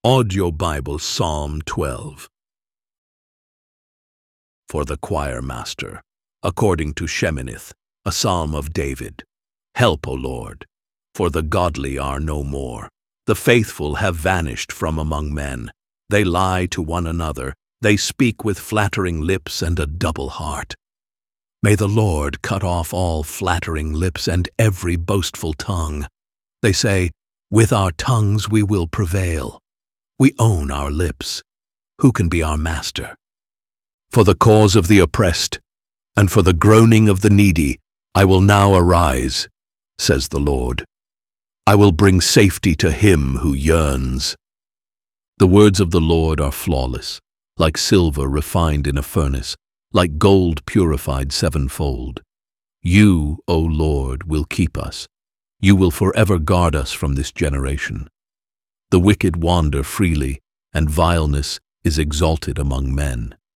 Audio Bible Psalm 12. For the choir master, according to Sheminith, a psalm of David. Help, O Lord, for the godly are no more. The faithful have vanished from among men. They lie to one another. They speak with flattering lips and a double heart. May the Lord cut off all flattering lips and every boastful tongue. They say, with our tongues we will prevail. We own our lips. Who can be our master? For the cause of the oppressed, and for the groaning of the needy, I will now arise, says the Lord. I will bring safety to him who yearns. The words of the Lord are flawless, like silver refined in a furnace, like gold purified sevenfold. You, O Lord, will keep us. You will forever guard us from this generation. The wicked wander freely, and vileness is exalted among men.